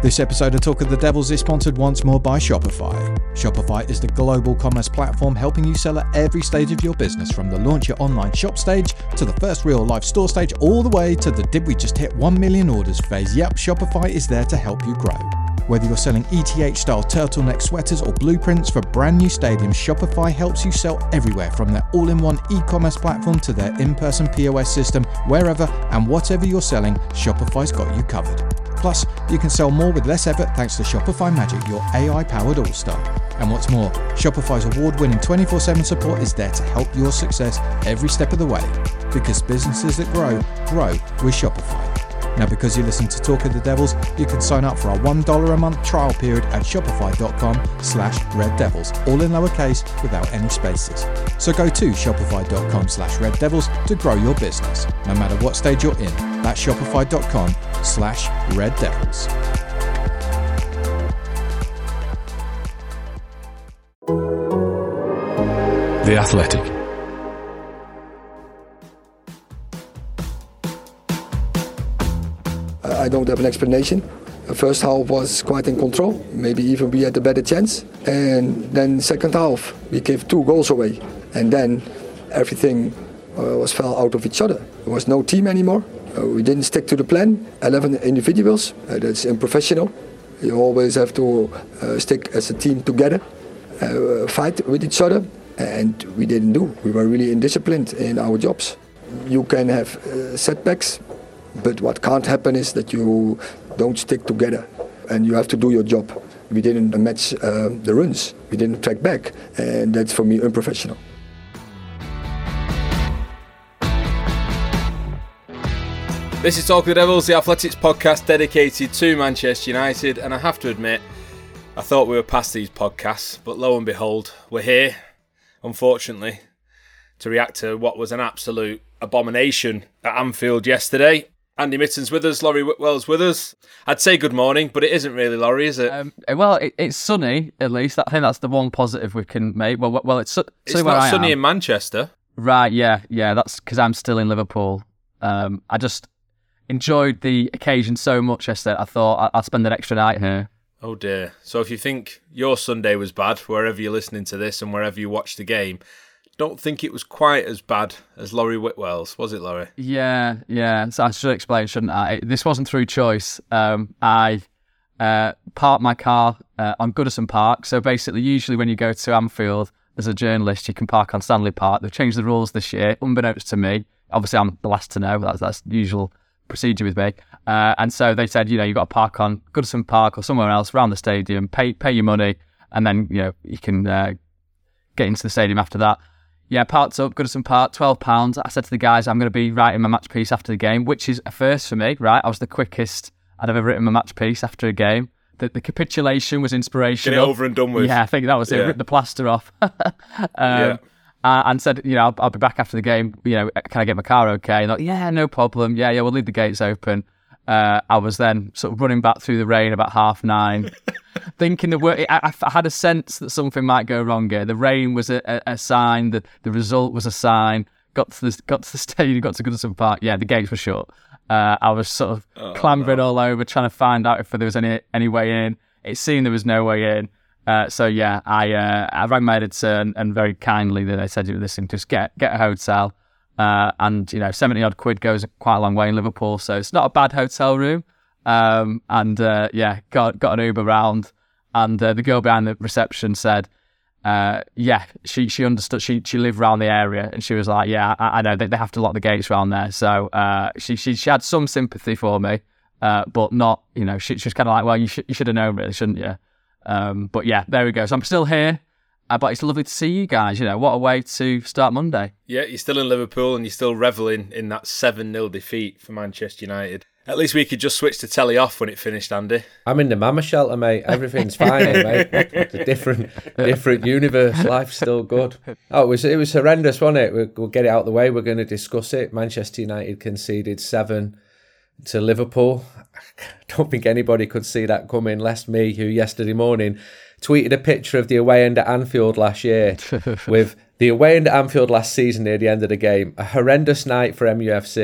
This episode of Talk of the Devils is sponsored once more by Shopify. Shopify is the global commerce platform helping you sell at every stage of your business, from the launch your online shop stage to the first real life store stage, all the way to the did we just hit 1 million orders phase. Yep, Shopify is there to help you grow. Whether you're selling ETH-style turtleneck sweaters or blueprints for brand new stadiums, Shopify helps you sell everywhere, from their all-in-one e-commerce platform to their in-person POS system. Wherever and whatever you're selling, Shopify's got you covered. Plus, you can sell more with less effort thanks to Shopify Magic, your AI-powered all-star. And what's more, Shopify's award-winning 24/7 support is there to help your success every step of the way. Because businesses that grow with Shopify. Now, because you listen to Talk of the Devils, you can sign up for our $1 a month trial period at shopify.com/reddevils, all in lowercase without any spaces. So go to shopify.com/reddevils to grow your business, no matter what stage you're in. That's shopify.com/reddevils. The Athletic. I don't have an explanation. The first half was quite in control. Maybe even we had a better chance. And then second half, we gave 2 goals away. And then everything fell out of each other. There was no team anymore. We didn't stick to the plan. 11 individuals. That's unprofessional. You always have to stick as a team together, fight with each other. And we didn't do. We were really indisciplined in our jobs. You can have setbacks. But what can't happen is that you don't stick together and you have to do your job. We didn't match the runs. We didn't track back, and that's for me unprofessional. This is Talk of the Devils, the Athletics podcast dedicated to Manchester United, and I have to admit, I thought we were past these podcasts, but lo and behold, we're here, unfortunately, to react to what was an absolute abomination at Anfield yesterday. Andy Mitten's with us, Laurie Whitwell's with us. I'd say good morning, but it isn't really, Laurie, is it? It's sunny, at least. I think that's the one positive we can make. Well, it's sunny it's where not sunny am. in Manchester. Right, yeah, that's because I'm still in Liverpool. I just enjoyed the occasion so much yesterday, I thought I'd spend an extra night here. Oh dear. So if you think your Sunday was bad, wherever you're listening to this and wherever you watch the game, don't think it was quite as bad as Laurie Whitwell's, was it, Laurie? Yeah. So I should explain, shouldn't I? This wasn't through choice. I parked my car on Goodison Park. So basically, usually when you go to Anfield as a journalist, you can park on Stanley Park. They've changed the rules this year, unbeknownst to me. Obviously, I'm the last to know. That's the usual procedure with me. And so they said, you've got to park on Goodison Park or somewhere else around the stadium, pay your money, and then you can get into the stadium after that. Yeah, parked up, Goodison Park, £12. I said to the guys, I'm going to be writing my match piece after the game, which is a first for me, right? I was the quickest I'd ever written my match piece after a game. The capitulation was inspirational. Get it over and done with. Yeah, I think that was it. Rip the plaster off. And said, I'll be back after the game. Can I get my car okay? And like, yeah, no problem. Yeah, we'll leave the gates open. I was then sort of running back through the rain about 9:30, thinking I had a sense that something might go wrong here. The rain was a sign. The result was a sign. Got to the stadium, got to Goodison Park. Yeah, the gates were shut. I was sort of clambering all over, trying to find out if there was any way in. It seemed there was no way in. I rang my editor and very kindly they said, listen, just get a hotel. And 70 odd quid goes quite a long way in Liverpool, so it's not a bad hotel room. Got an Uber round, and the girl behind the reception said, she understood. She lived around the area, and she was like, I know they have to lock the gates around there. So she had some sympathy for me, but not. She was kind of like, well, you should have known, really, shouldn't you? But yeah, there we go. So I'm still here. But it's lovely to see you guys. What a way to start Monday. Yeah, you're still in Liverpool and you're still revelling in that 7-0 defeat for Manchester United. At least we could just switch the telly off when it finished, Andy. I'm in the mama shelter, mate. Everything's fine, mate. It's a different universe. Life's still good. Oh, it was horrendous, wasn't it? We'll get it out of the way. We're going to discuss it. Manchester United conceded 7 to Liverpool. I don't think anybody could see that coming, lest me, who yesterday morning tweeted a picture of the away end at Anfield last year with the away end at Anfield last season near the end of the game. A horrendous night for MUFC.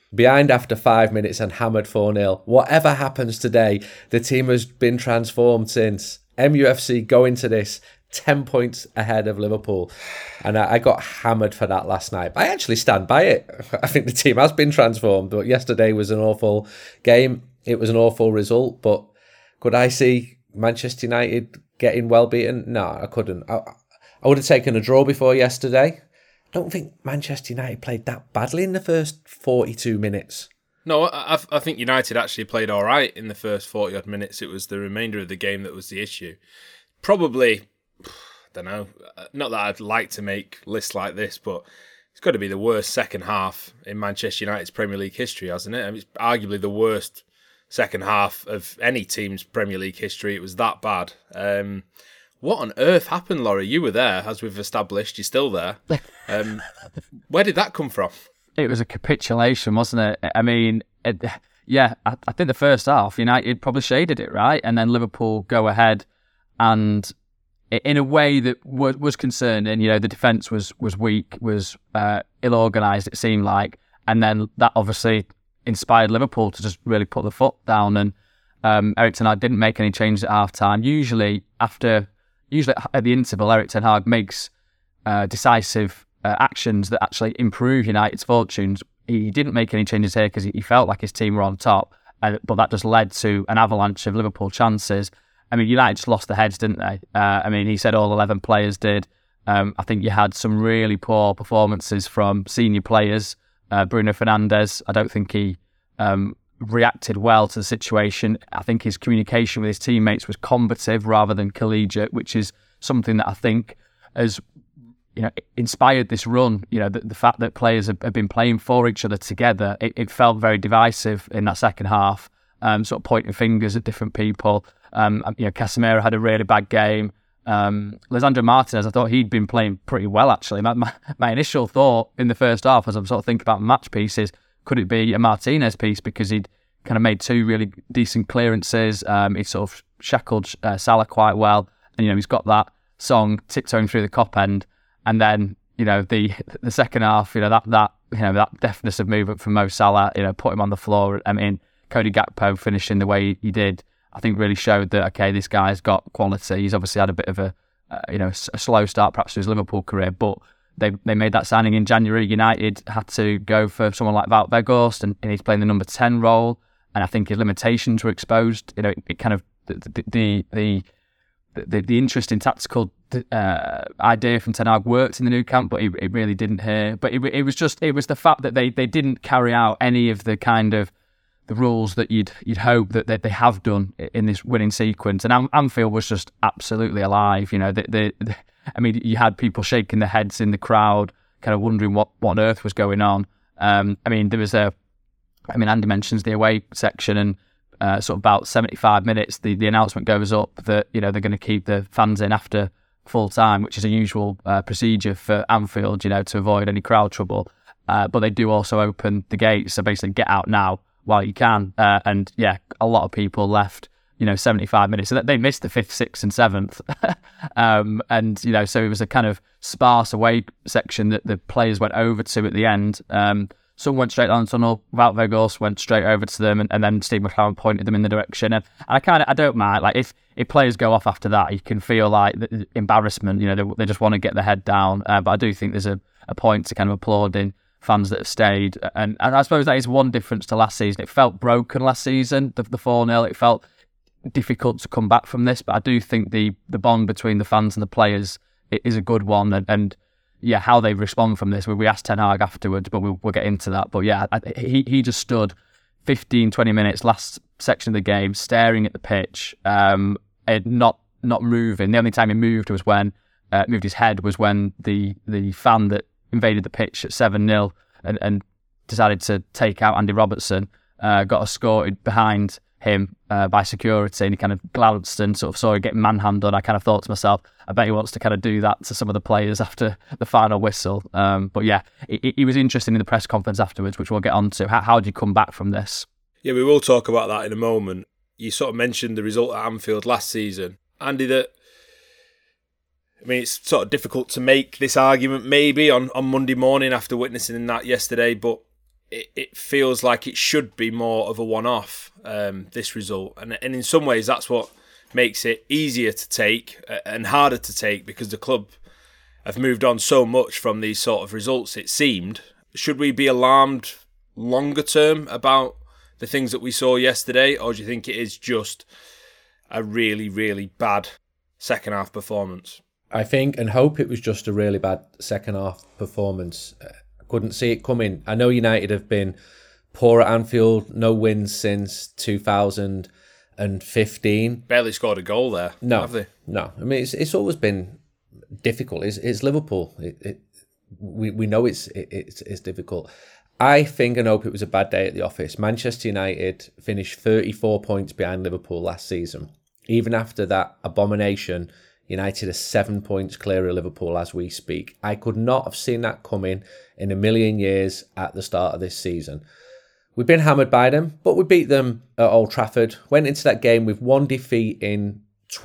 Behind after 5 minutes and hammered 4-0. Whatever happens today, the team has been transformed since. MUFC go into this 10 points ahead of Liverpool. And I got hammered for that last night. I actually stand by it. I think the team has been transformed, but yesterday was an awful game. It was an awful result, but could I see Manchester United getting well beaten? No, I couldn't. I would have taken a draw before yesterday. I don't think Manchester United played that badly in the first 42 minutes. No, I think United actually played all right in the first 40-odd minutes. It was the remainder of the game that was the issue. Probably, I don't know, not that I'd like to make lists like this, but it's got to be the worst second half in Manchester United's Premier League history, hasn't it? I mean, it's arguably the worst second half of any team's Premier League history. It was that bad. What on earth happened, Laurie? You were there, as we've established. You're still there. Where did that come from? It was a capitulation, wasn't it? I mean, I think the first half, United probably shaded it, right? And then Liverpool go ahead and in a way that was concerning. The defence was weak, was ill-organised, it seemed like. And then that obviously inspired Liverpool to just really put the foot down. And Erik ten Hag didn't make any changes at half-time. Usually at the interval, Erik ten Hag makes decisive actions that actually improve United's fortunes. He didn't make any changes here because he felt like his team were on top, but that just led to an avalanche of Liverpool chances. I mean, United just lost their heads, didn't they? He said all 11 players did. I think you had some really poor performances from senior players. Bruno Fernandes, I don't think he reacted well to the situation. I think his communication with his teammates was combative rather than collegiate, which is something that I think has inspired this run. The fact that players have been playing for each other together, it felt very divisive in that second half, sort of pointing fingers at different people. Casemiro had a really bad game. Lisandro Martinez, I thought he'd been playing pretty well, actually. My initial thought in the first half, as I'm sort of thinking about match pieces, could it be a Martinez piece, because he'd kind of made two really decent clearances. He sort of shackled Salah quite well, and he's got that song tiptoeing through the cop end. And then the second half, that deftness of movement from Mo Salah, put him on the floor. I mean, Cody Gakpo finishing the way he did, I think really showed that, okay, this guy's got quality. He's obviously had a bit of a slow start perhaps to his Liverpool career, but they made that signing in January. United had to go for someone like Wout Weghorst, and he's playing the number 10 role, and I think his limitations were exposed. It kind of the interesting tactical idea from Ten Hag worked in the new camp, but it really didn't here. But it was the fact that they didn't carry out any of the kind of the rules that you'd hope that they have done in this winning sequence. And Anfield was just absolutely alive. You had people shaking their heads in the crowd, kind of wondering what on earth was going on. There was Andy mentions the away section, and sort of about 75 minutes, the announcement goes up that they're going to keep the fans in after full time, which is a usual procedure for Anfield, to avoid any crowd trouble. But they do also open the gates, so basically get out now while you can. And yeah, a lot of people left, 75 minutes. So they missed the 5th, 6th and 7th. So it was a kind of sparse away section that the players went over to at the end. Some went straight down the tunnel. Wout Weghorst went straight over to them, and then Steve McClaren pointed them in the direction. And I don't mind, like if players go off after that, you can feel like the embarrassment. They just want to get their head down. But I do think there's a point to kind of applauding fans that have stayed. And I suppose that is one difference to last season. It felt broken last season, the 4-0. It felt difficult to come back from this. But I do think the bond between the fans and the players is a good one. And yeah, how they respond from this. We asked Ten Hag afterwards, but we'll get into that. But yeah, he just stood 15, 20 minutes, last section of the game, staring at the pitch, and not moving. The only time he moved was when moved his head was when the fan that invaded the pitch at 7-0 and decided to take out Andy Robertson got escorted behind him by security, and he kind of glanced and sort of saw him getting manhandled. I kind of thought to myself, I bet he wants to kind of do that to some of the players after the final whistle. But yeah, he was interesting in the press conference afterwards, which we'll get on to. How did you come back from this? Yeah, we will talk about that in a moment. You sort of mentioned the result at Anfield last season, Andy, it's sort of difficult to make this argument maybe on Monday morning after witnessing that yesterday, but it feels like it should be more of a one-off, this result. And in some ways, that's what makes it easier to take and harder to take, because the club have moved on so much from these sort of results, it seemed. Should we be alarmed longer term about the things that we saw yesterday, or do you think it is just a really, really bad second half performance? I think and hope it was just a really bad second half performance. I couldn't see it coming. I know United have been poor at Anfield, no wins since 2015. Barely scored a goal there, have they? No. I mean, it's always been difficult. It's Liverpool. We know it's difficult. I think and hope it was a bad day at the office. Manchester United finished 34 points behind Liverpool last season. Even after that abomination, United are 7 points clear of Liverpool as we speak. I could not have seen that coming in a million years at the start of this season. We've been hammered by them, but we beat them at Old Trafford. Went into that game with one defeat in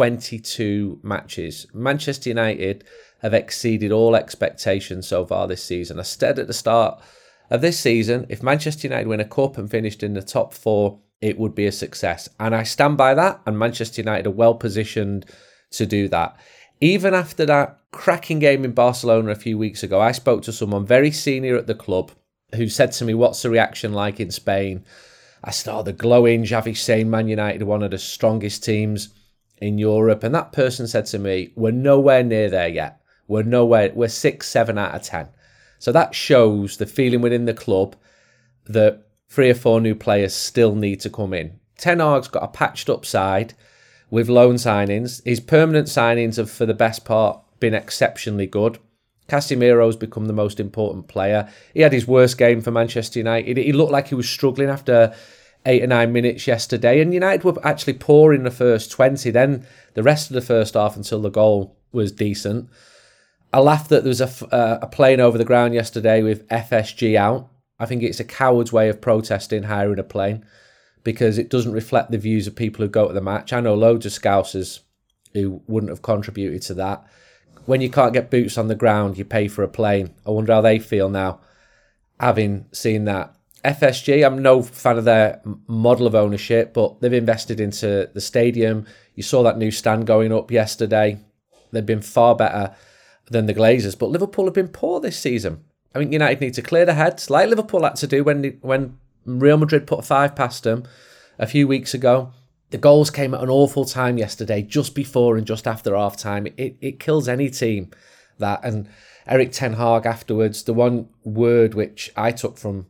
22 matches. Manchester United have exceeded all expectations so far this season. I said at the start of this season, if Manchester United win a cup and finished in the top four, it would be a success. And I stand by that, and Manchester United are well positioned to do that. Even after that cracking game in Barcelona a few weeks ago, I spoke to someone very senior at the club who said to me, what's the reaction like in Spain? I said, the glowing Xavi saying Man United are one of the strongest teams in Europe. And that person said to me, we're nowhere near there yet. We're 6, 7 out of 10. So that shows the feeling within the club that 3 or 4 new players still need to come in. Ten Hag's got a patched up side with loan signings. His permanent signings have, for the best part, been exceptionally good. Casemiro's become the most important player. He had his worst game for Manchester United. He looked like he was struggling after 8 or 9 minutes yesterday. And United were actually poor in the first 20. Then the rest of the first half until the goal was decent. I laughed that there was a plane over the ground yesterday with FSG out. I think it's a coward's way of protesting hiring a plane, because it doesn't reflect the views of people who go to the match. I know loads of Scousers who wouldn't have contributed to that. When you can't get boots on the ground, you pay for a plane. I wonder how they feel now, having seen that. FSG, I'm no fan of their model of ownership, but they've invested into the stadium. You saw that new stand going up yesterday. They've been far better than the Glazers, but Liverpool have been poor this season. I think United need to clear their heads, like Liverpool had to do when Real Madrid put 5 past them a few weeks ago. The goals came at an awful time yesterday, just before and just after half time. It kills any team, that. And Erik ten Hag afterwards, the one word which I took from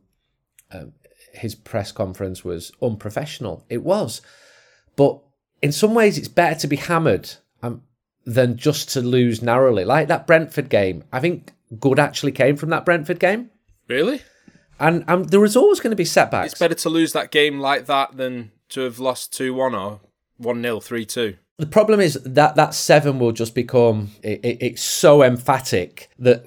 his press conference was unprofessional. It was. But in some ways, it's better to be hammered than just to lose narrowly. Like that Brentford game. I think good actually came from that Brentford game. Really? And there was always going to be setbacks. It's better to lose that game like that than to have lost 2-1 or 1-0, 3-2. The problem is that 7 will just become... It's so emphatic that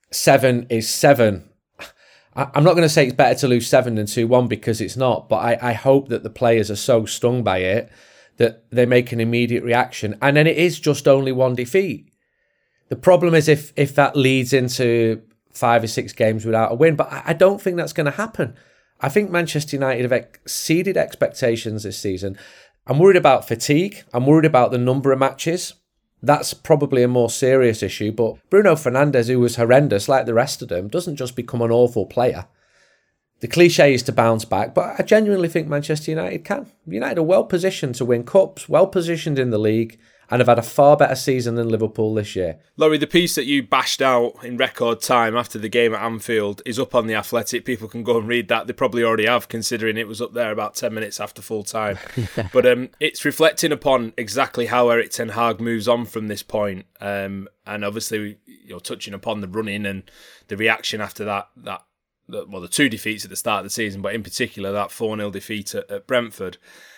7 is 7. I'm not going to say it's better to lose 7 than 2-1, because it's not. But I hope that the players are so stung by it that they make an immediate reaction. And then it is just only 1 defeat. The problem is if that leads into 5 or 6 games without a win. But I don't think that's going to happen. I think Manchester United have exceeded expectations this season. I'm worried about fatigue. I'm worried about the number of matches. That's probably a more serious issue. But Bruno Fernandes, who was horrendous like the rest of them, doesn't just become an awful player. The cliche is to bounce back, but I genuinely think Manchester United can. United are well positioned to win cups, well positioned in the league, and have had a far better season than Liverpool this year. Laurie, the piece that you bashed out in record time after the game at Anfield is up on The Athletic. People can go and read that. They probably already have, considering it was up there about 10 minutes after full time. But it's reflecting upon exactly how Erik ten Hag moves on from this point. And obviously, you're touching upon the run-in and the reaction after the 2 defeats at the start of the season, but in particular that 4-0 defeat at Brentford.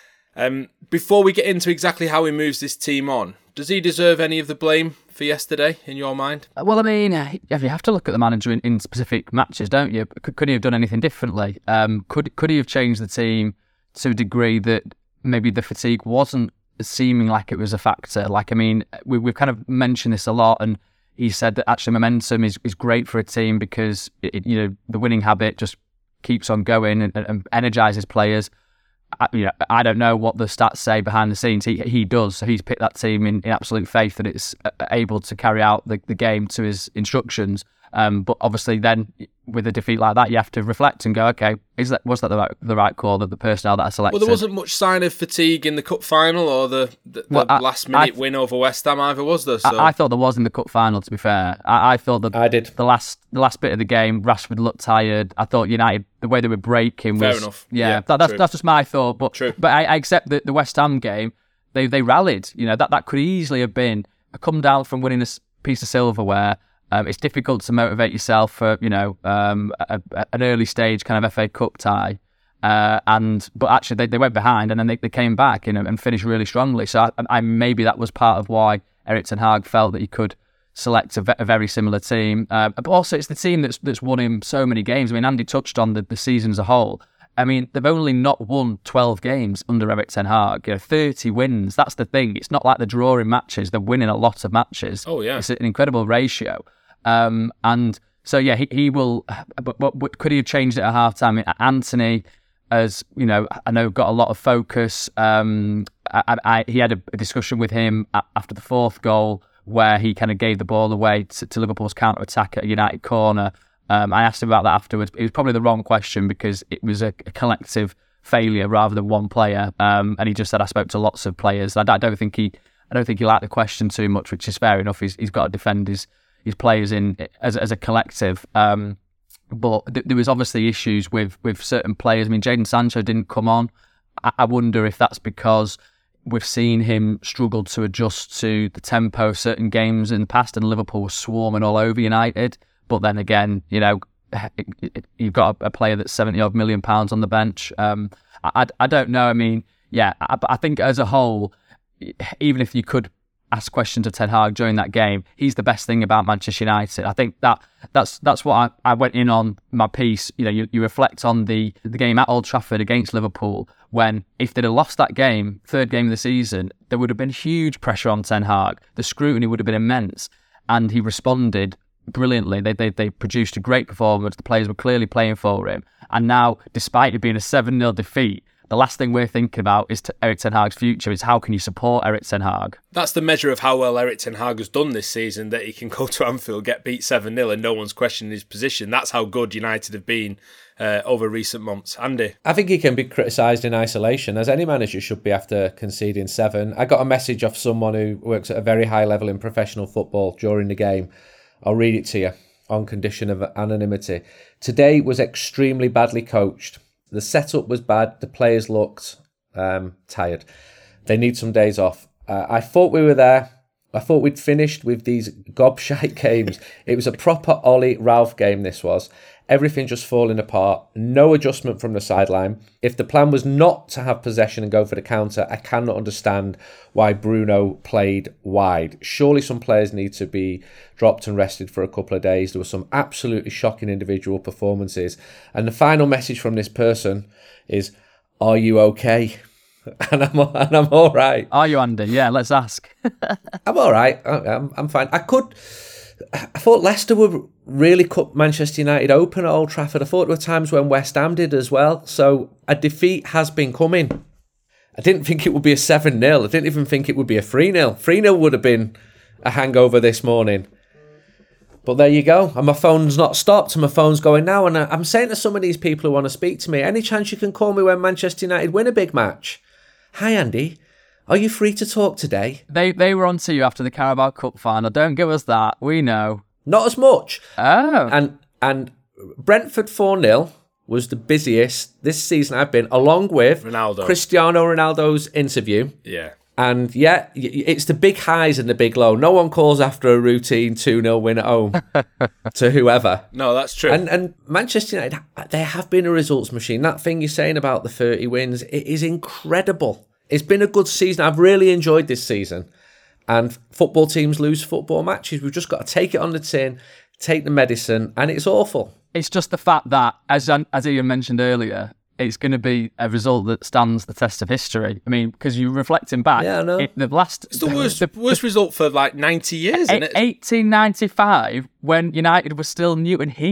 Before we get into exactly how he moves this team on, does he deserve any of the blame for yesterday, in your mind? Well, I mean, you have to look at the manager in specific matches, don't you? Could he have done anything differently? Could he have changed the team to a degree that maybe the fatigue wasn't seeming like it was a factor? Like, I mean, we've kind of mentioned this a lot, and he said that actually momentum is great for a team because the winning habit just keeps on going and energises players. I don't know what the stats say behind the scenes. He does. So he's picked that team in absolute faith that it's able to carry out the game to his instructions. But obviously then with a defeat like that, you have to reflect and go, okay, was that the right call, that the personnel that I selected? Well, there wasn't much sign of fatigue in the cup final or the last minute win over West Ham either, was there? So. I thought there was in the cup final, to be fair. I thought that I did. The last bit of the game, Rashford looked tired. I thought United, the way they were breaking was... Fair enough. Yeah, that's just my thought. But True. But I accept that the West Ham game, they rallied. That could easily have been a come down from winning a piece of silverware. It's difficult to motivate yourself for an early stage kind of FA Cup tie, but actually they went behind and then they came back and finished really strongly. So I maybe that was part of why Erik ten Hag felt that he could select a very similar team. But also it's the team that's won him so many games. I mean, Andy touched on the season as a whole. I mean, they've only not won 12 games under Erik ten Hag. 30 wins. That's the thing. It's not like they're drawing matches. They're winning a lot of matches. Oh yeah, it's an incredible ratio. And so, yeah, he will. But could he have changed it at halftime? Anthony, as you know, I know got a lot of focus. He had a discussion with him after the fourth goal where he kind of gave the ball away to Liverpool's counter attack at a United corner. I asked him about that afterwards. It was probably the wrong question because it was a collective failure rather than one player. And he just said, "I spoke to lots of players." I don't think he liked the question too much, which is fair enough. He's got to defend his players in as a collective. But there was obviously issues with certain players. I mean, Jadon Sancho didn't come on. I wonder if that's because we've seen him struggle to adjust to the tempo of certain games in the past, and Liverpool was swarming all over United. But then again, you've got a player that's £70-odd million on the bench. I don't know. I mean, yeah, I think as a whole, even if you could ask questions of Ten Hag during that game, he's the best thing about Manchester United. I think that's what I went in on my piece. You reflect on the game at Old Trafford against Liverpool, when if they'd have lost that game, third game of the season, there would have been huge pressure on Ten Hag. The scrutiny would have been immense, and he responded brilliantly. They produced a great performance. The players were clearly playing for him, and now, despite it being a 7-0 defeat, the last thing we're thinking about is Erik ten Hag's future, is how can you support Erik ten Hag? That's the measure of how well Erik ten Hag has done this season, that he can go to Anfield, get beat 7-0 and no one's questioning his position. That's how good United have been over recent months. Andy? I think he can be criticised in isolation, as any manager should be after conceding 7. I got a message off someone who works at a very high level in professional football during the game. I'll read it to you on condition of anonymity. "Today was extremely badly coached. The setup was bad. The players looked tired. They need some days off. I thought we were there. I thought we'd finished with these gobshite games. It was a proper Ollie Ralph game, this was. Everything just falling apart. No adjustment from the sideline. If the plan was not to have possession and go for the counter, I cannot understand why Bruno played wide. Surely some players need to be dropped and rested for a couple of days. There were some absolutely shocking individual performances." And the final message from this person is, "Are you okay?" And I'm all right. Are you, Andy? Yeah, let's ask. I'm all right. I'm fine. I thought Leicester would really cut Manchester United open at Old Trafford. I thought there were times when West Ham did as well. So a defeat has been coming. I didn't think it would be a 7-0. I didn't even think it would be a 3-0. 3-0 would have been a hangover this morning. But there you go. And my phone's not stopped, and my phone's going now. And I'm saying to some of these people who want to speak to me, any chance you can call me when Manchester United win a big match? Hi, Andy. Are you free to talk today? They were on to you after the Carabao Cup final. Don't give us that. We know. Not as much. Oh. And Brentford 4-0 was the busiest this season I've been, along with Ronaldo. Cristiano Ronaldo's interview. Yeah. And yeah, it's the big highs and the big low. No one calls after a routine 2-0 win at home to whoever. No, that's true. And Manchester United, they have been a results machine. That thing you're saying about the 30 wins, it is incredible. It's been a good season. I've really enjoyed this season. And football teams lose football matches. We've just got to take it on the tin, take the medicine, and it's awful. It's just the fact that, as Ian mentioned earlier, it's going to be a result that stands the test of history. I mean, because you're reflecting back. Yeah, I know. It's the worst result for like 90 years, isn't it? 1895, when United was still Newton Heath.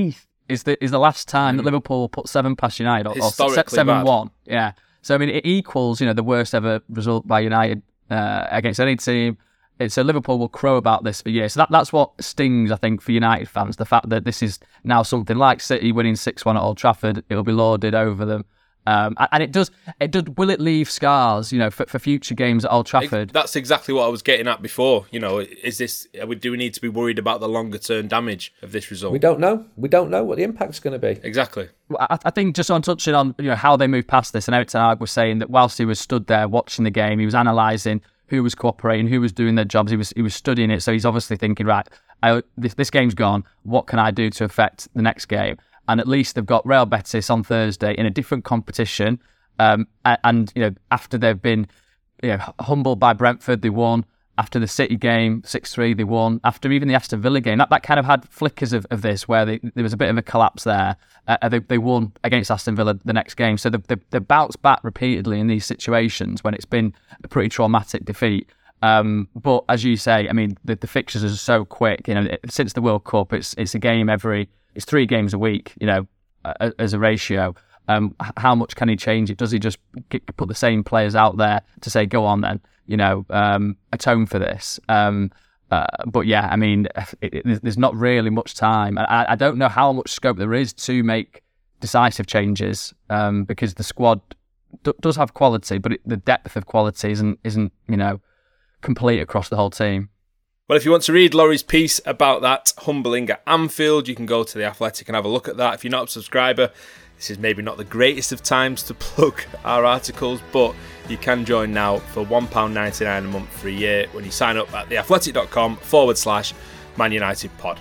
is the last time that Liverpool put 7 past United, or Historically 7-1. Yeah. So, I mean, it equals, the worst ever result by United against any team. So Liverpool will crow about this for years. So that's what stings, I think, for United fans, the fact that this is now something like City winning 6-1 at Old Trafford. It'll be lauded over them. And it does. Will it leave scars, for future games at Old Trafford? That's exactly what I was getting at before. Do we need to be worried about the longer term damage of this result? We don't know. We don't know what the impact's going to be. Exactly. I think just on touching on how they moved past this, and Eric Ten Hag was saying that whilst he was stood there watching the game, he was analysing who was cooperating, who was doing their jobs. He was studying it, so he's obviously thinking, right, this game's gone. What can I do to affect the next game? And at least they've got Real Betis on Thursday in a different competition. And after they've been humbled by Brentford, they won. After the City game, 6-3, they won. After even the Aston Villa game, that kind of had flickers of this where there was a bit of a collapse there. They won against Aston Villa the next game. So they bounced back repeatedly in these situations when it's been a pretty traumatic defeat. But as you say, I mean, the fixtures are so quick. Since the World Cup, it's a game it's 3 games a week, as a ratio. How much can he change it? Does he just put the same players out there to say, go on then, atone for this? But yeah, I mean, there's not really much time. I don't know how much scope there is to make decisive changes because the squad does have quality, but the depth of quality isn't complete across the whole team. Well, if you want to read Laurie's piece about that humbling at Anfield, you can go to The Athletic and have a look at that. If you're not a subscriber, this is maybe not the greatest of times to plug our articles, but you can join now for £1.99 a month for a year when you sign up at theathletic.com/Man United Pod.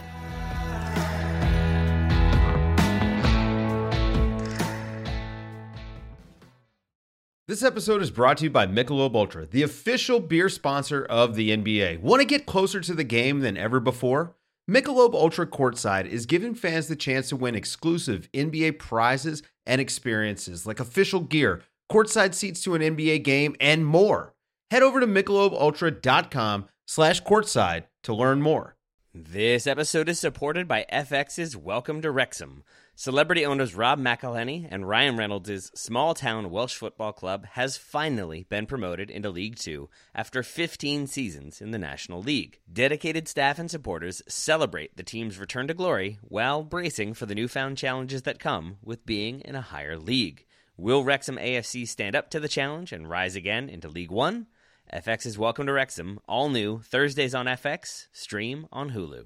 This episode is brought to you by Michelob Ultra, the official beer sponsor of the NBA. Want to get closer to the game than ever before? Michelob Ultra Courtside is giving fans the chance to win exclusive NBA prizes and experiences like official gear, courtside seats to an NBA game, and more. Head over to MichelobUltra.com/courtside to learn more. This episode is supported by FX's Welcome to Wrexham. Celebrity owners Rob McElhenney and Ryan Reynolds' small-town Welsh football club has finally been promoted into League Two after 15 seasons in the National League. Dedicated staff and supporters celebrate the team's return to glory while bracing for the newfound challenges that come with being in a higher league. Will Wrexham AFC stand up to the challenge and rise again into League One? FX's Welcome to Wrexham, all new, Thursdays on FX, stream on Hulu.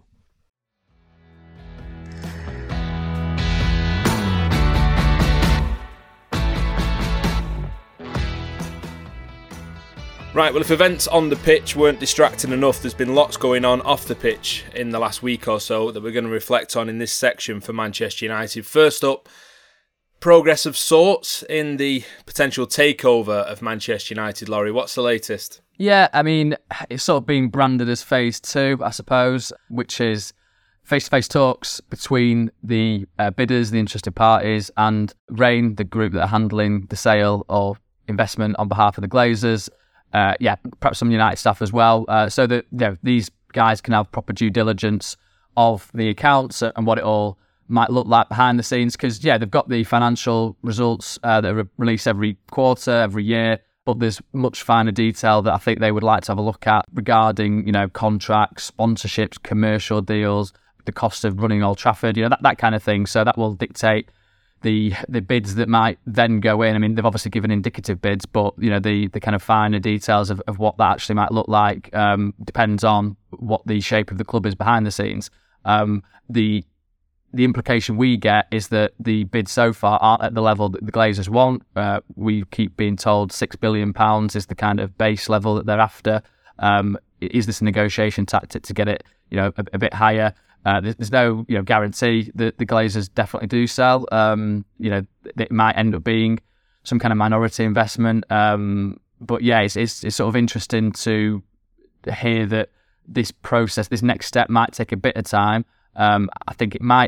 Right, well, if events on the pitch weren't distracting enough, there's been lots going on off the pitch in the last week or so that we're going to reflect on in this section for Manchester United. First up, progress of sorts in the potential takeover of Manchester United. Laurie, what's the latest? Yeah, I mean, it's sort of being branded as phase 2, I suppose, which is face-to-face talks between the bidders, the interested parties, and Rain, the group that are handling the sale or investment on behalf of the Glazers. Perhaps some United staff as well, so that these guys can have proper due diligence of the accounts and what it all might look like behind the scenes. Because they've got the financial results that are released every quarter, every year, but there's much finer detail that I think they would like to have a look at regarding contracts, sponsorships, commercial deals, the cost of running Old Trafford, that kind of thing. So that will dictate the bids that might then go in. I mean, they've obviously given indicative bids, but the kind of finer details of what that actually might look like depends on what the shape of the club is behind the scenes. The implication we get is that the bids so far aren't at the level that the Glazers want. We keep being told £6 billion is the kind of base level that they're after. Is this a negotiation tactic to get it a bit higher? There's no guarantee that the Glazers definitely do sell. It might end up being some kind of minority investment. But it's sort of interesting to hear that this process, this next step, might take a bit of time. I think it might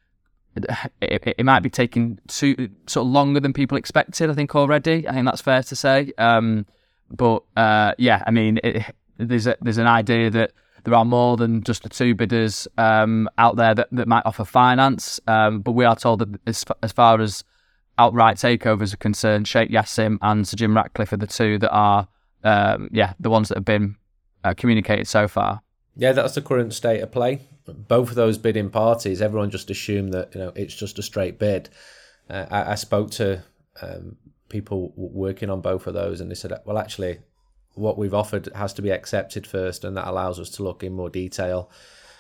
be taking sort of longer than people expected. I think already. I think that's fair to say. There's an idea that there are more than just the two bidders out there that might offer finance. But we are told that as far as outright takeovers are concerned, Sheikh Yassim and Sir Jim Ratcliffe are the two that are, the ones that have been communicated so far. Yeah, that's the current state of play. Both of those bidding parties, everyone just assumed that it's just a straight bid. I spoke to people working on both of those, and they said, well, actually, what we've offered has to be accepted first, and that allows us to look in more detail.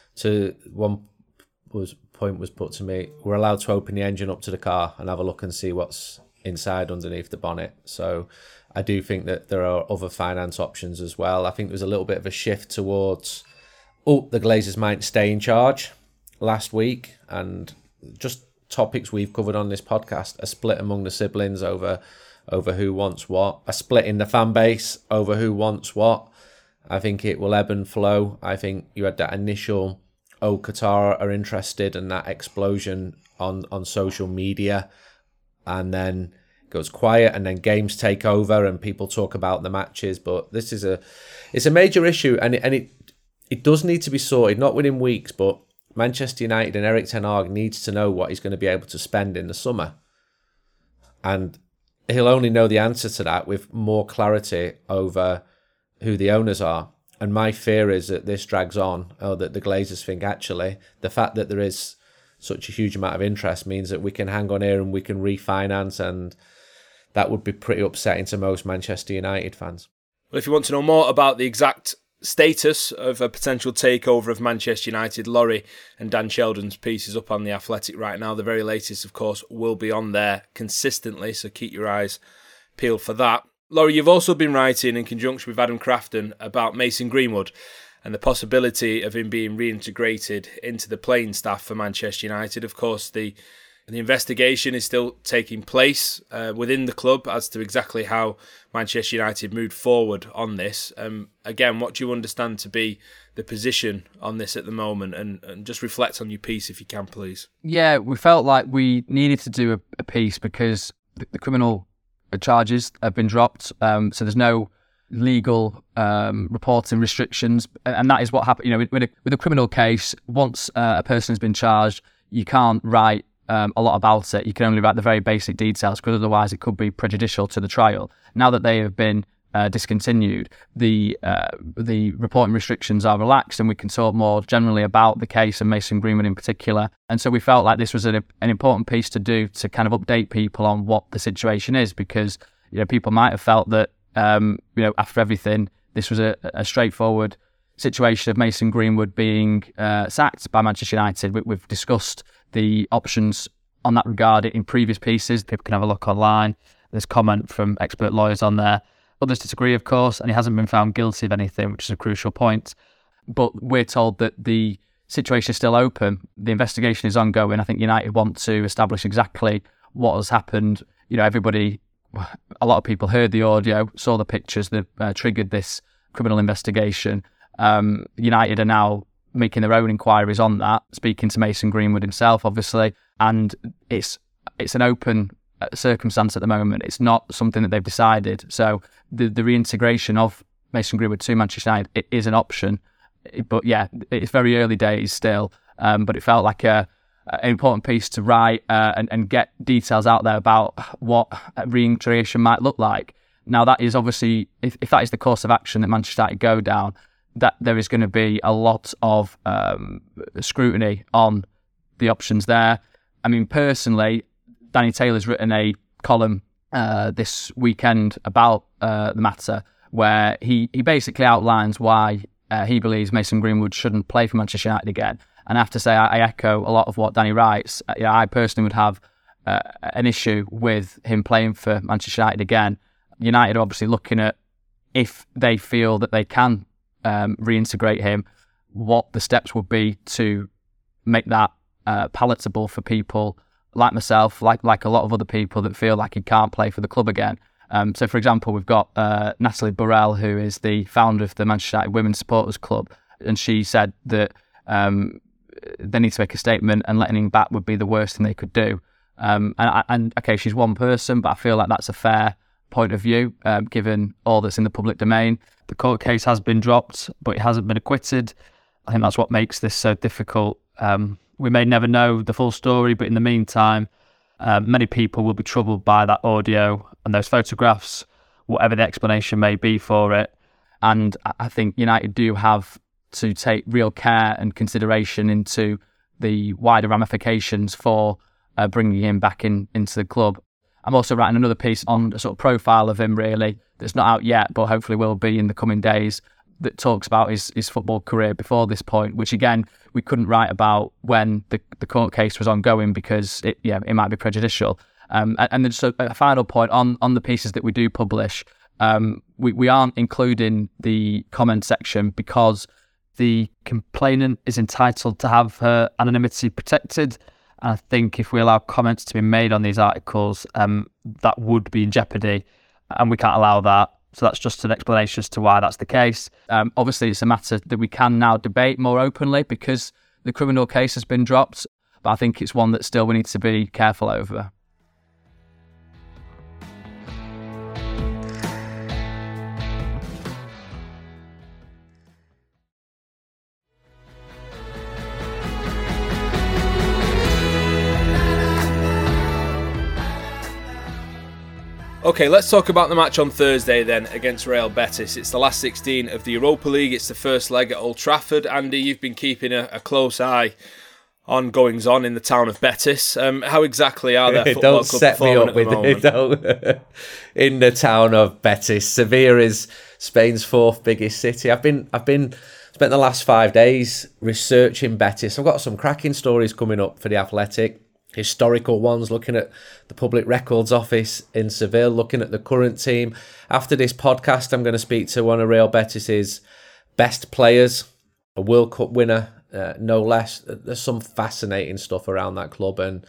Point was put to me, we're allowed to open the engine up to the car and have a look and see what's inside underneath the bonnet. So I do think that there are other finance options as well. I think there's a little bit of a shift towards, the Glazers might stay in charge last week, and just topics we've covered on this podcast, a split among the siblings over who wants what, a split in the fan base over who wants what. I think it will ebb and flow. I think you had that initial, Qatar are interested, and that explosion on social media, and then it goes quiet, and then games take over and people talk about the matches. But this is it's a major issue, and it does need to be sorted, not within weeks, but Manchester United and Erik ten Hag needs to know what he's going to be able to spend in the summer. And he'll only know the answer to that with more clarity over who the owners are. And my fear is that this drags on, or that the Glazers think, actually, the fact that there is such a huge amount of interest means that we can hang on here and we can refinance, and that would be pretty upsetting to most Manchester United fans. Well, if you want to know more about the exact status of a potential takeover of Manchester United, Laurie and Dan Sheldon's piece is up on The Athletic right now. The very latest, of course, will be on there consistently, so keep your eyes peeled for that. Laurie, you've also been writing in conjunction with Adam Crafton about Mason Greenwood and the possibility of him being reintegrated into the playing staff for Manchester United. Of course, the investigation is still taking place within the club as to exactly how Manchester United moved forward on this. Again, what do you understand to be the position on this at the moment? And just reflect on your piece if you can, please. Yeah, we felt like we needed to do a piece because the criminal charges have been dropped, so there's no legal reporting restrictions, and that is what happened. With a criminal case, once a person has been charged, you can't write a lot about it. You can only write the very basic details, because otherwise it could be prejudicial to the trial. Now that they have been discontinued, the reporting restrictions are relaxed, and we can talk more generally about the case and Mason Greenwood in particular. And so we felt like this was an important piece to do, to kind of update people on what the situation is, because people might have felt that after everything, this was a straightforward situation of Mason Greenwood being sacked by Manchester United. We've discussed the options on that regard in previous pieces. People can have a look online. There's comment from expert lawyers on there. Others disagree, of course, and he hasn't been found guilty of anything, which is a crucial point. But we're told that the situation is still open. The investigation is ongoing. I think United want to establish exactly what has happened. A lot of people heard the audio, saw the pictures that triggered this criminal investigation. United are now making their own inquiries on that, speaking to Mason Greenwood himself, obviously, and it's an open circumstance at the moment. It's not something that they've decided. So the reintegration of Mason Greenwood to Manchester United, it is an option. But yeah, it's very early days still. But it felt like an important piece to write and get details out there about what reintegration might look like. Now, that is obviously, if that is the course of action that Manchester United go down, that there is going to be a lot of scrutiny on the options there. I mean, personally, Danny Taylor's written a column this weekend about the matter, where he basically outlines why he believes Mason Greenwood shouldn't play for Manchester United again. And I have to say, I echo a lot of what Danny writes. I personally would have an issue with him playing for Manchester United again. United are obviously looking at, if they feel that they can reintegrate him, what the steps would be to make that palatable for people like myself, like a lot of other people that feel like he can't play for the club again. So, for example, we've got Natalie Burrell, who is the founder of the Manchester United Women's Supporters Club, and she said that they need to make a statement, and letting him back would be the worst thing they could do. And okay, she's one person, but I feel like that's a fair point of view, given all that's in the public domain. The court case has been dropped, but it hasn't been acquitted. I think that's what makes this so difficult. We may never know the full story, but in the meantime, many people will be troubled by that audio and those photographs, whatever the explanation may be for it. And I think United do have to take real care and consideration into the wider ramifications for bringing him back into the club. I'm also writing another piece on a sort of profile of him, really, that's not out yet, but hopefully will be in the coming days, that talks about his football career before this point, which again, we couldn't write about when the court case was ongoing because it might be prejudicial. And then just a final point on the pieces that we do publish. We aren't including the comment section because the complainant is entitled to have her anonymity protected. And I think if we allow comments to be made on these articles, that would be in jeopardy, and we can't allow that. So that's just an explanation as to why that's the case. Obviously, it's a matter that we can now debate more openly because the criminal case has been dropped, but I think it's one that still we need to be careful over. Okay, let's talk about the match on Thursday then against Real Betis. It's the last 16 of the Europa League. It's the first leg at Old Trafford. Andy, you've been keeping a close eye on goings-on in the town of Betis. How exactly are their football club performing at the moment? Don't in the town of Betis. Sevilla is Spain's fourth biggest city. I've spent the last 5 days researching Betis. I've got some cracking stories coming up for The Athletic. Historical ones, looking at the Public Records Office in Seville, looking at the current team. After this podcast, I'm going to speak to one of Real Betis's best players, a World Cup winner, no less. There's some fascinating stuff around that club. And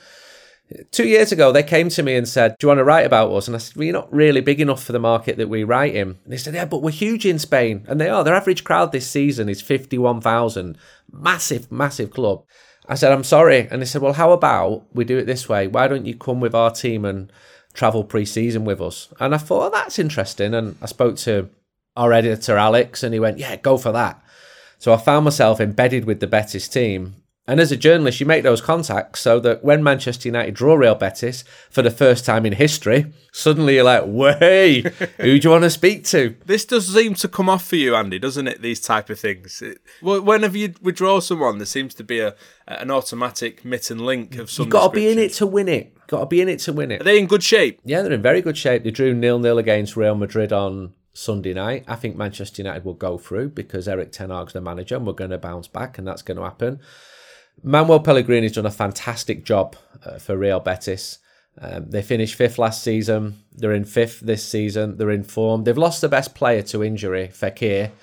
2 years ago, they came to me and said, do you want to write about us? And I said, well, you're not really big enough for the market that we write in. And they said, yeah, but we're huge in Spain. And they are. Their average crowd this season is 51,000. Massive, massive club. I said, I'm sorry. And they said, well, how about we do it this way? Why don't you come with our team and travel pre-season with us? And I thought, oh, that's interesting. And I spoke to our editor, Alex, and he went, yeah, go for that. So I found myself embedded with the Betis team. And as a journalist, you make those contacts so that when Manchester United draw Real Betis for the first time in history, suddenly you're like, way, who do you want to speak to? This does seem to come off for you, Andy, doesn't it, these type of things? Whenever you withdraw someone, there seems to be an automatic mitten link of some You've got to be in it to win it. Got to be in it to win it. Are they in good shape? Yeah, they're in very good shape. They drew 0-0 against Real Madrid on Sunday night. I think Manchester United will go through because Erik ten Hag's the manager and we're going to bounce back, and that's going to happen. Manuel Pellegrini's done a fantastic job for Real Betis. They finished 5th last season. They're in 5th this season. They're in form. They've lost the best player to injury, Fekir.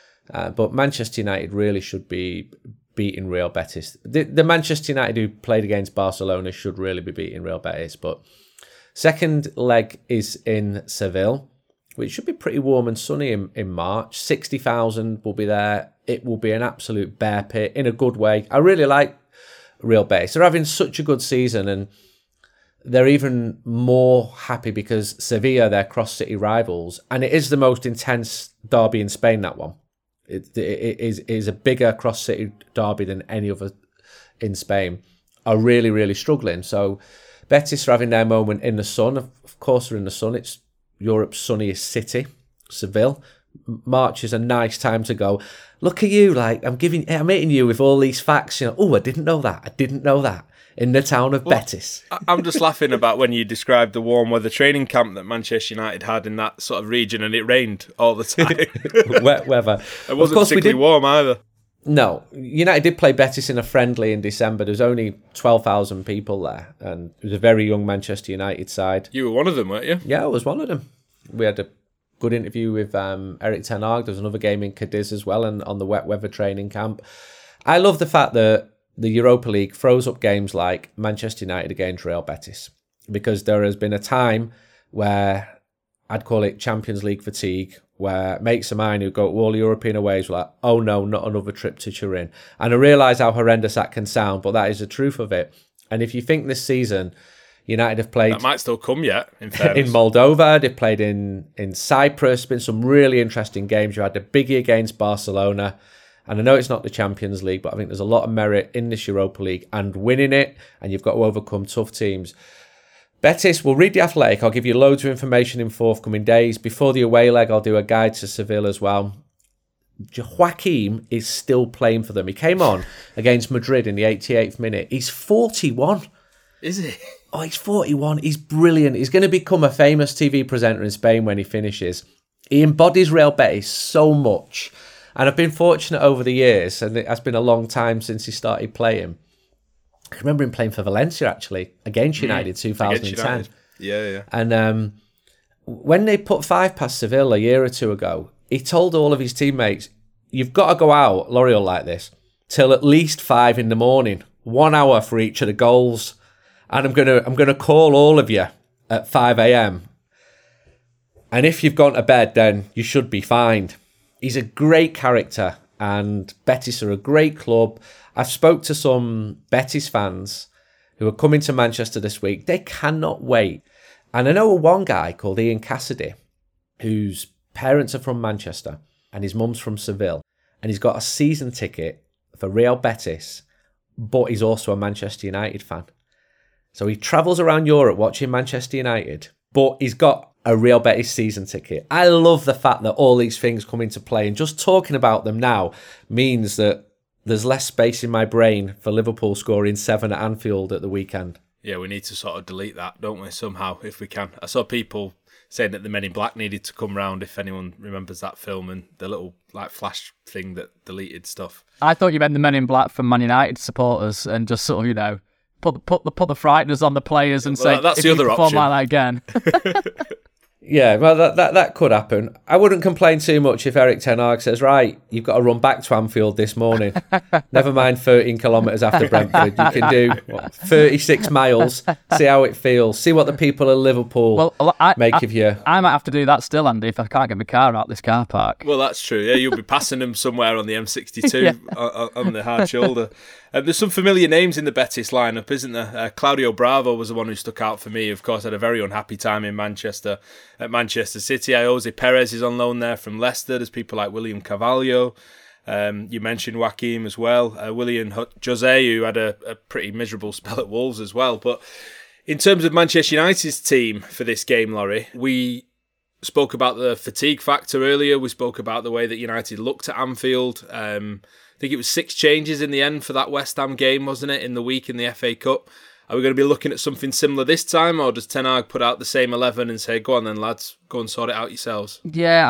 But Manchester United really should be beating Real Betis. The Manchester United who played against Barcelona should really be beating Real Betis. But second leg is in Seville, which should be pretty warm and sunny in March. 60,000 will be there. It will be an absolute bear pit in a good way. I really like Real Betis. They're having such a good season, and they're even more happy because Sevilla, their cross-city rivals, and it is the most intense derby in Spain, that one. It is a bigger cross-city derby than any other in Spain, are really, really struggling. So Betis are having their moment in the sun. Of course, they're in the sun. It's Europe's sunniest city, Seville. March is a nice time to go. Look at you, like I'm hitting you with all these facts. You know, oh, I didn't know that. In the town of Betis. I'm just laughing about when you described the warm weather training camp that Manchester United had in that sort of region, and it rained all the time. Wet weather. It wasn't particularly warm either. No, United did play Betis in a friendly in December. There was only 12,000 people there, and it was a very young Manchester United side. You were one of them, weren't you? Yeah, I was one of them. We had a good interview with Erik ten Hag. There was another game in Cadiz as well, and on the wet weather training camp. I love the fact that the Europa League throws up games like Manchester United against Real Betis, because there has been a time where I'd call it Champions League fatigue, where mates of mine who go to all European aways were like, oh no, not another trip to Turin. And I realise how horrendous that can sound, but that is the truth of it. And if you think this season, United have played... That might still come yet, in fairness. In Moldova, they've played in Cyprus, been some really interesting games. You had the biggie against Barcelona, and I know it's not the Champions League, but I think there's a lot of merit in this Europa League and winning it, and you've got to overcome tough teams. Betis, we'll read The Athletic. I'll give you loads of information in forthcoming days. Before the away leg, I'll do a guide to Seville as well. Joaquim is still playing for them. He came on against Madrid in the 88th minute. He's 41. Is he? Oh, he's 41. He's brilliant. He's going to become a famous TV presenter in Spain when he finishes. He embodies Real Betis so much. And I've been fortunate over the years, and it has been a long time since he started playing. I remember him playing for Valencia, actually, against United, 2010. Against United. Yeah. And when they put 5 past Seville a year or two ago, he told all of his teammates, you've got to go out, L'Oreal, like this, till at least 5 in the morning, 1 hour for each of the goals. And I'm gonna call all of you at 5 a.m. And if you've gone to bed, then you should be fined. He's a great character, and Betis are a great club. I've spoke to some Betis fans who are coming to Manchester this week. They cannot wait. And I know one guy called Ian Cassidy, whose parents are from Manchester and his mum's from Seville. And he's got a season ticket for Real Betis, but he's also a Manchester United fan. So he travels around Europe watching Manchester United, but he's got a Real Betis season ticket. I love the fact that all these things come into play, and just talking about them now means that there's less space in my brain for Liverpool scoring 7 at Anfield at the weekend. Yeah, we need to sort of delete that, don't we, somehow, if we can. I saw people saying that the Men in Black needed to come round, if anyone remembers that film, and the little flash thing that deleted stuff. I thought you meant the Men in Black for Man United supporters, and just sort of, put the frighteners on the players and say, that's if the you other perform option. like that again. Yeah, well, that could happen. I wouldn't complain too much if Eric Ten Hag says, right, you've got to run back to Anfield this morning. Never mind 13 kilometres after Brentford. You can do 36 miles, see how it feels, see what the people of Liverpool make of you. I might have to do that still, Andy, if I can't get my car out this car park. Well, that's true. Yeah, you'll be passing them somewhere on the M62 on the hard shoulder. There's some familiar names in the Betis lineup, isn't there? Claudio Bravo was the one who stuck out for me. Of course, had a very unhappy time in Manchester at Manchester City. Jose Perez is on loan there from Leicester. There's people like William Carvalho. You mentioned Joaquim as well. William Jose, who had a pretty miserable spell at Wolves as well. But in terms of Manchester United's team for this game, Laurie, we spoke about the fatigue factor earlier. We spoke about the way that United looked at Anfield. I think it was 6 changes in the end for that West Ham game, wasn't it, in the week in the FA Cup? Are we going to be looking at something similar this time, or does Ten Hag put out the same 11 and say, go on then, lads, go and sort it out yourselves? Yeah,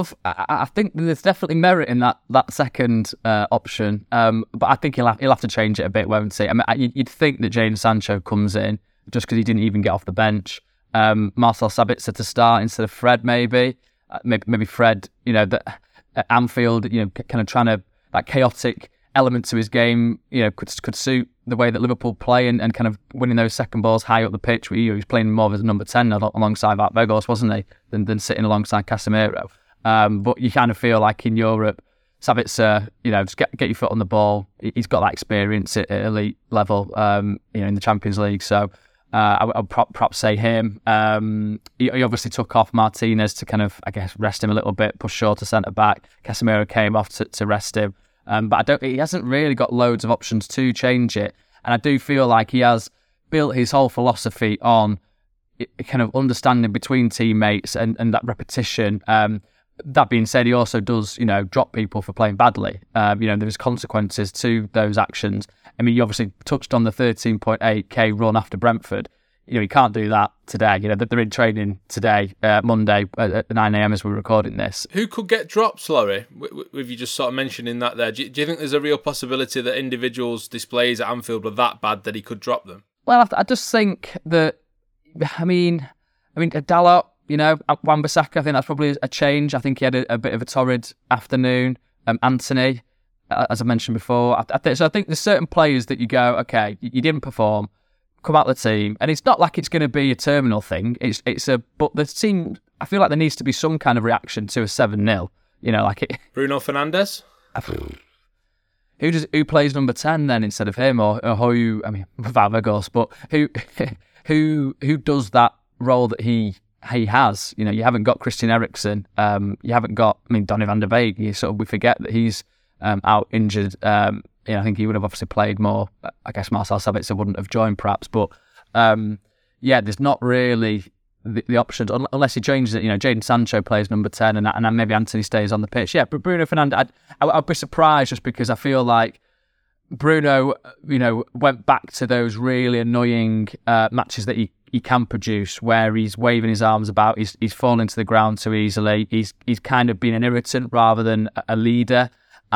I think there's definitely merit in that second option, but I think he'll have to change it a bit, won't he? I mean, you'd think that Jadon Sancho comes in just because he didn't even get off the bench. Marcel Sabitzer to start instead of Fred, maybe Fred, that at Anfield, kind of trying to, that chaotic element to his game, could suit the way that Liverpool play and kind of winning those second balls high up the pitch. He was playing more as a number 10 alongside Wout Weghorst, wasn't he, than sitting alongside Casemiro. But you kind of feel like in Europe, Sabitzer, just get your foot on the ball. He's got that experience at elite level, in the Champions League. So I would perhaps say him. He obviously took off Martinez to kind of, I guess, rest him a little bit, push Shaw to centre back. Casemiro came off to rest him. But he hasn't really got loads of options to change it. And I do feel like he has built his whole philosophy on kind of understanding between teammates and that repetition. That being said, he also does, drop people for playing badly. There's consequences to those actions. I mean, you obviously touched on the 13.8k run after Brentford. You can't do that today. They're in training today, Monday at 9 a.m. as we're recording this. Who could get drops, Laurie? With you just sort of mentioning that there, do you think there's a real possibility that individuals' displays at Anfield were that bad that he could drop them? Well, I just think that, Dalot, Wan-Bissaka, I think that's probably a change. I think he had a bit of a torrid afternoon. Anthony, as I mentioned before. I think there's certain players that you go, okay, you didn't perform, come out of the team, and it's not like it's going to be a terminal thing. But the team, I feel like there needs to be some kind of reaction to a 7-0. Bruno Fernandes. Who plays number 10 then instead of him, or who? I mean, without Weghorst, but who does that role that he has. You know, you haven't got Christian Eriksen, you haven't got, Donny van der Beek. We forget that he's out injured. I think he would have obviously played more. I guess Marcel Sabitzer wouldn't have joined perhaps, but there's not really the options unless he changes it. You know, Jadon Sancho plays number 10 and maybe Anthony stays on the pitch. Yeah, but Bruno Fernandes, I'd be surprised just because I feel like Bruno, went back to those really annoying matches that he can produce, where he's waving his arms about, he's falling to the ground too easily. He's kind of been an irritant rather than a leader.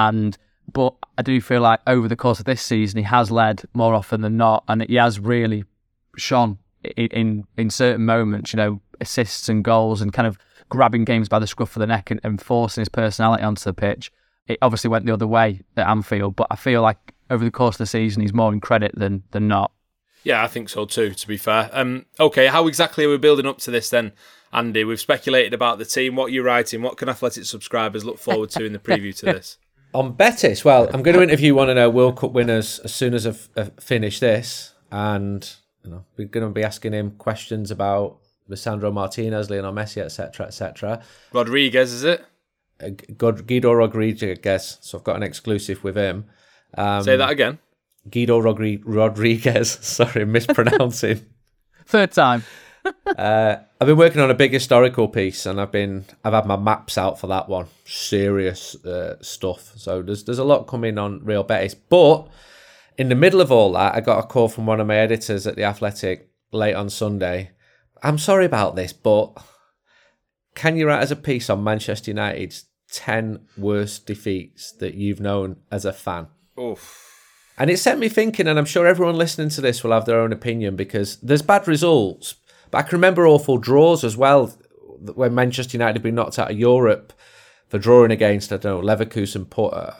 But I do feel like over the course of this season, he has led more often than not, and he has really shone in certain moments. Assists and goals, and kind of grabbing games by the scruff of the neck and forcing his personality onto the pitch. It obviously went the other way at Anfield, but I feel like over the course of the season, he's more in credit than not. Yeah, I think so too, to be fair. Okay, how exactly are we building up to this then, Andy? We've speculated about the team. What are you writing? What can Athletic subscribers look forward to in the preview to this? On Betis, well, I'm going to interview one of our World Cup winners as soon as I've finished this. And we're going to be asking him questions about Lisandro Martinez, Lionel Messi, etc., etc. Rodriguez, is it? Guido Rodriguez. So I've got an exclusive with him. Say that again. Guido Rodriguez. Sorry, mispronouncing. Third time. I've been working on a big historical piece, and I've had my maps out for that one. Serious stuff. So there's a lot coming on Real Betis. But in the middle of all that, I got a call from one of my editors at The Athletic late on Sunday. I'm sorry about this, but can you write as a piece on Manchester United's 10 worst defeats that you've known as a fan? Oof. And it set me thinking, and I'm sure everyone listening to this will have their own opinion, because there's bad results, but I can remember awful draws as well, when Manchester United had been knocked out of Europe for drawing against, Leverkusen,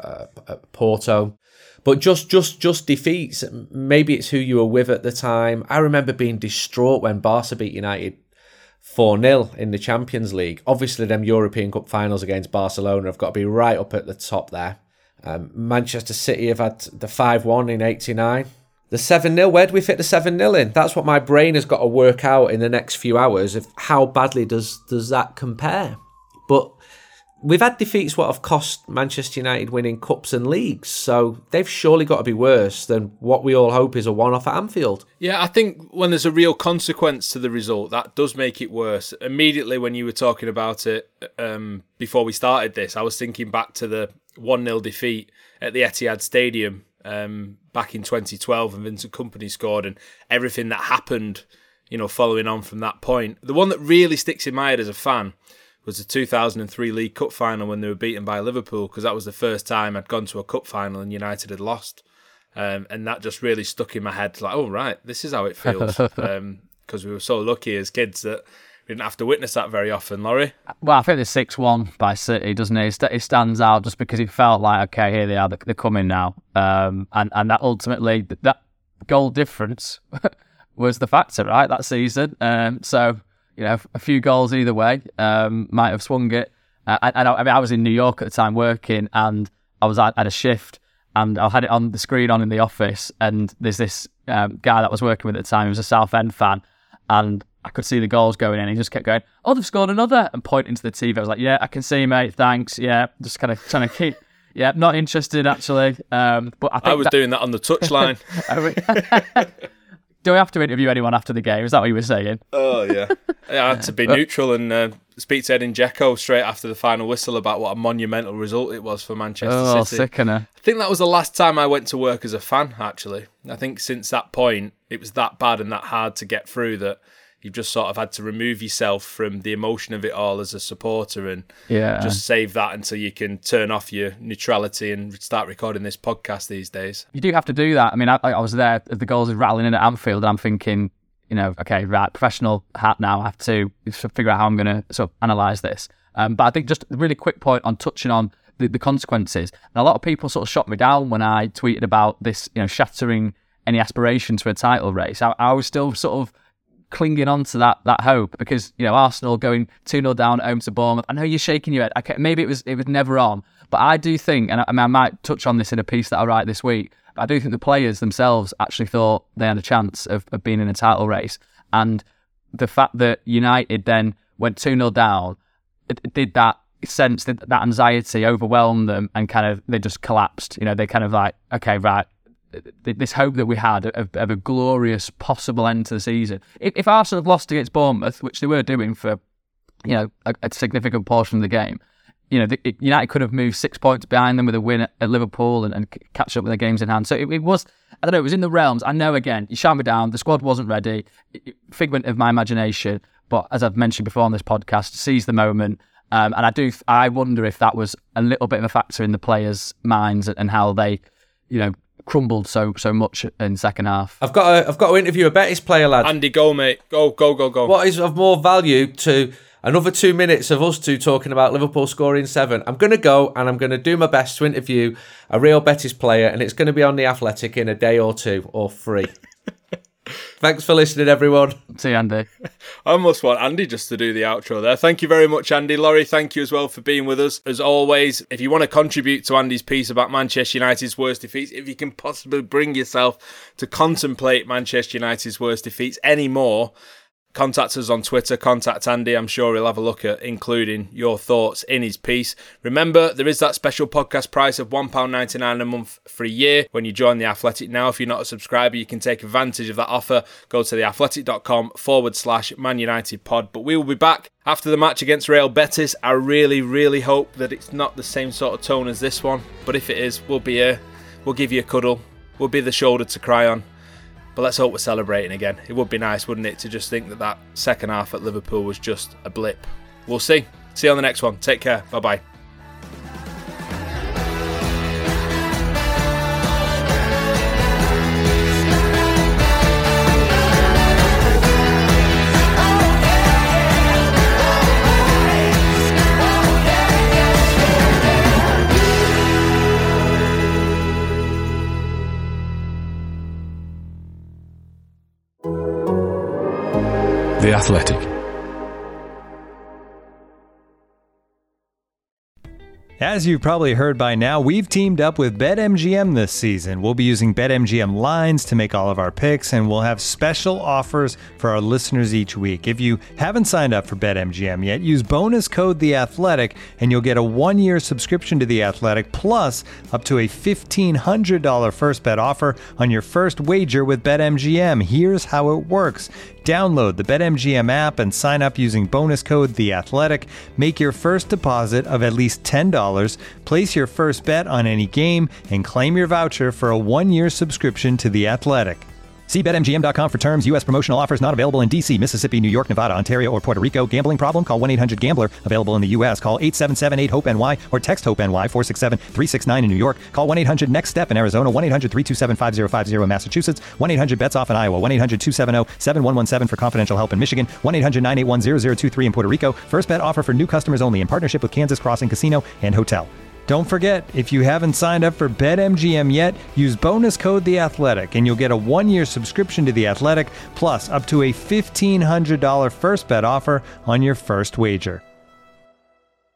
Porto. But just defeats. Maybe it's who you were with at the time. I remember being distraught when Barca beat United 4-0 in the Champions League. Obviously, them European Cup finals against Barcelona have got to be right up at the top there. Manchester City have had the 5-1 in 89. The 7-0, where do we fit the 7-0 in? That's what my brain has got to work out in the next few hours, of how badly does that compare. But we've had defeats what have cost Manchester United winning cups and leagues, so they've surely got to be worse than what we all hope is a one-off at Anfield. Yeah, I think when there's a real consequence to the result, that does make it worse. Immediately when you were talking about it, before we started this, I was thinking back to the 1-0 defeat at the Etihad Stadium back in 2012, and Vincent Kompany scored, and everything that happened, following on from that point. The one that really sticks in my head as a fan was the 2003 League Cup final when they were beaten by Liverpool, because that was the first time I'd gone to a cup final and United had lost. And that just really stuck in my head, like, oh, right, this is how it feels. Because we were so lucky as kids that we didn't have to witness that very often, Laurie. Well, I think the 6-1 by City, doesn't it? It stands out just because it felt like, okay, here they are, they're coming now. And that ultimately, that goal difference was the factor, right, that season. So, a few goals either way might have swung it. I was in New York at the time working, and I was at a shift, and I had it on the screen in the office, and there's this guy that I was working with at the time. He was a Southend fan, and I could see the goals going in. He just kept going, "Oh, they've scored another," and pointing to the TV. I was like, "Yeah, I can see, mate. Thanks. Yeah," just kind of trying to keep. Yeah, not interested actually. But I was doing that on the touchline. Do I have to interview anyone after the game? Is that what you were saying? Oh, yeah. I had to be neutral and speak to Edin Dzeko straight after the final whistle about what a monumental result it was for Manchester City. Sickener. I think that was the last time I went to work as a fan, actually. I think since that point, it was that bad and that hard to get through that you've just sort of had to remove yourself from the emotion of it all as a supporter and just save that until you can turn off your neutrality and start recording this podcast these days. You do have to do that. I mean, I was there, the goals are rattling in at Anfield, and I'm thinking, okay, right, professional hat now. I have to figure out how I'm going to sort of analyse this. But I think just a really quick point on touching on the consequences. And a lot of people sort of shot me down when I tweeted about this, shattering any aspiration to a title race. I was still sort of clinging on to that hope, because Arsenal going 2-0 down at home to Bournemouth. I know you're shaking your head. Okay, maybe it was never on, but I do think, and I might touch on this in a piece that I write this week, but I do think the players themselves actually thought they had a chance of being in a title race. And the fact that United then went 2-0 down, it did that sense, that anxiety overwhelmed them, and kind of they just collapsed. They kind of like, okay, right, this hope that we had of a glorious possible end to the season. If Arsenal had lost against Bournemouth, which they were doing for a significant portion of the game, United could have moved 6 points behind them with a win at Liverpool and catch up with their games in hand. So it was, I don't know, it was in the realms. I know, again, you shot me down, the squad wasn't ready, figment of my imagination, but as I've mentioned before on this podcast, seize the moment. And I wonder if that was a little bit of a factor in the players' minds and how they, crumbled so much in the second half. I've got to interview a Betis player, lad. Andy, go, mate. Go. What is of more value to another 2 minutes of us two talking about Liverpool scoring 7? I'm going to go and I'm going to do my best to interview a real Betis player, and it's going to be on The Athletic in a day or 2 or 3. Thanks for listening, everyone. See you, Andy. I almost want Andy just to do the outro there. Thank you very much, Andy. Laurie, thank you as well for being with us. As always, if you want to contribute to Andy's piece about Manchester United's worst defeats, if you can possibly bring yourself to contemplate Manchester United's worst defeats anymore, contact us on Twitter, contact Andy. I'm sure he'll have a look at including your thoughts in his piece. Remember, there is that special podcast price of £1.99 a month for a year when you join The Athletic now. If you're not a subscriber, you can take advantage of that offer. Go to theathletic.com/Man United pod. But we will be back after the match against Real Betis. I really, really hope that it's not the same sort of tone as this one. But if it is, we'll be here. We'll give you a cuddle. We'll be the shoulder to cry on. But let's hope we're celebrating again. It would be nice, wouldn't it, to just think that second half at Liverpool was just a blip. We'll see. See you on the next one. Take care. Bye-bye. The Athletic. As you've probably heard by now, we've teamed up with BetMGM this season. We'll be using BetMGM lines to make all of our picks, and we'll have special offers for our listeners each week. If you haven't signed up for BetMGM yet, use bonus code The Athletic, and you'll get a 1-year subscription to The Athletic, plus up to a $1,500 first bet offer on your first wager with BetMGM. Here's how it works. Download the BetMGM app and sign up using bonus code The Athletic. Make your first deposit of at least $10. Place your first bet on any game and claim your voucher for a 1-year subscription to The Athletic. See BetMGM.com for terms. U.S. promotional offers not available in D.C., Mississippi, New York, Nevada, Ontario, or Puerto Rico. Gambling problem? Call 1-800-GAMBLER. Available in the U.S. Call 877-8-HOPE-NY or text HOPE-NY 467-369 in New York. Call 1-800-NEXT-STEP in Arizona. 1-800-327-5050 in Massachusetts. 1-800-BETS-OFF in Iowa. 1-800-270-7117 for confidential help in Michigan. 1-800-981-0023 in Puerto Rico. First bet offer for new customers only in partnership with Kansas Crossing Casino and Hotel. Don't forget, if you haven't signed up for BetMGM yet, use bonus code The Athletic, and you'll get a 1-year subscription to The Athletic, plus up to a $1,500 first bet offer on your first wager.